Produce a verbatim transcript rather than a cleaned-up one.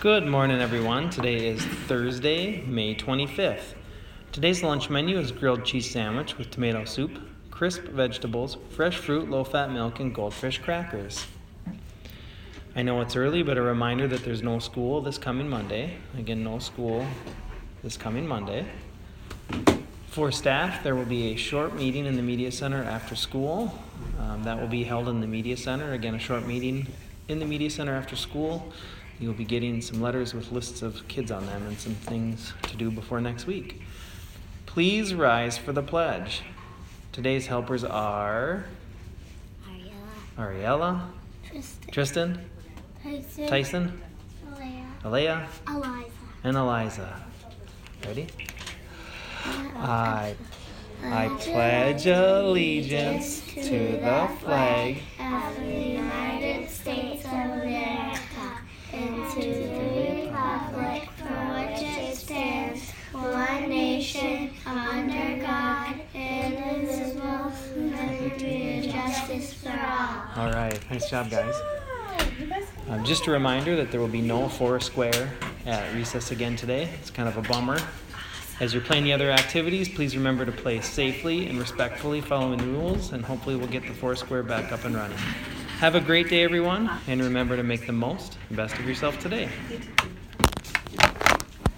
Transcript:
Good morning, everyone. Today is Thursday, May twenty-fifth. Today's lunch menu is grilled cheese sandwich with tomato soup, crisp vegetables, fresh fruit, low-fat milk, and goldfish crackers. I know it's early, but a reminder that there's no school this coming Monday. Again, no school this coming Monday. For staff, there will be a short meeting in the Media Center after school. Um, that will be held in the Media Center. Again, a short meeting in the Media Center after school. You'll be getting some letters with lists of kids on them and some things to do before next week. Please rise for the pledge. Today's helpers are Ariella, Ariella, Tristan, Tristan, Tyson, Tyson, Alea, Alea, Eliza, and Eliza. Ready? I, I pledge allegiance to the flag of the United States of America and to the republic for which it stands, one nation, under God, indivisible, with liberty and justice for all. All right, nice job, guys. Um, just a reminder that there will be no Foursquare at recess again today. It's kind of a bummer. As you're playing the other activities, please remember to play safely and respectfully following the rules, and hopefully we'll get the Foursquare back up and running. Have a great day, everyone, and remember to make the most and best of yourself today.